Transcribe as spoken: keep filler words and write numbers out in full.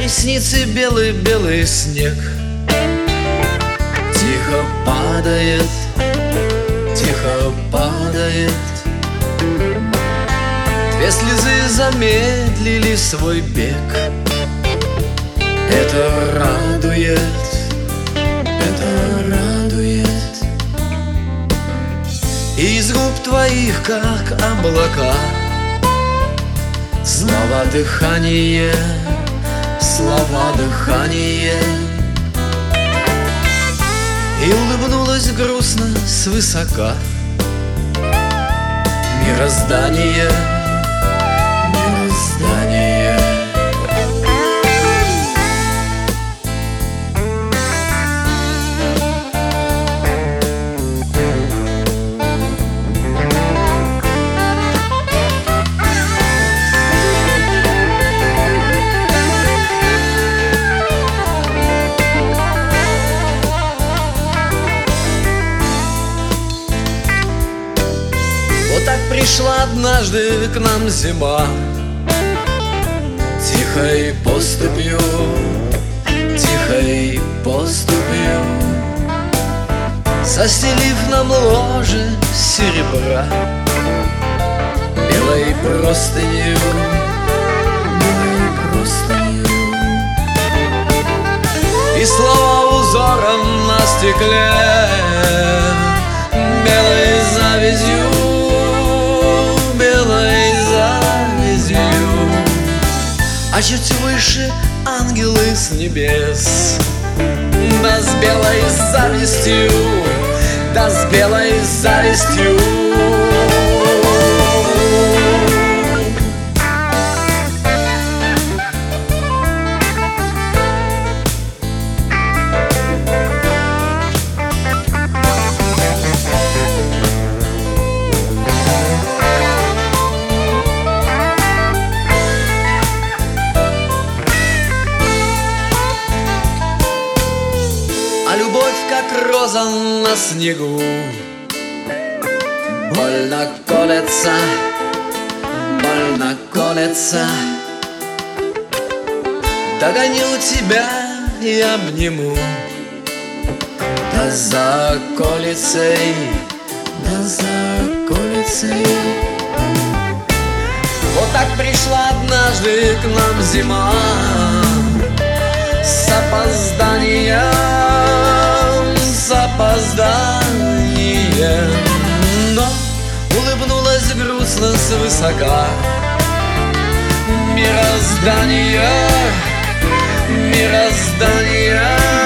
ресницы белый-белый снег. Тихо падает, тихо падает. Две слезы замедлили свой бег. Это радует, это радует. И из губ твоих, как облака, слова дыхание, слова дыхание. И улыбнулась грустно свысока мироздание, мироздание. Вот так пришла однажды к нам зима, тихой поступью, тихой поступью, застелив нам ложе серебра белой простынью, белой простынью. И слова узором на стекле белой завязью, белой завязью. А чуть выше ангелы с небес, да с белой завистью, да с белой завистью. А любовь, как роза на снегу, больно колется, больно колется. Догоню тебя и обниму, да за околицей, да за околицей. Вот так пришла однажды к нам зима с опозданием, с опозданием. Но улыбнулась грустно свысока мироздание, мироздание.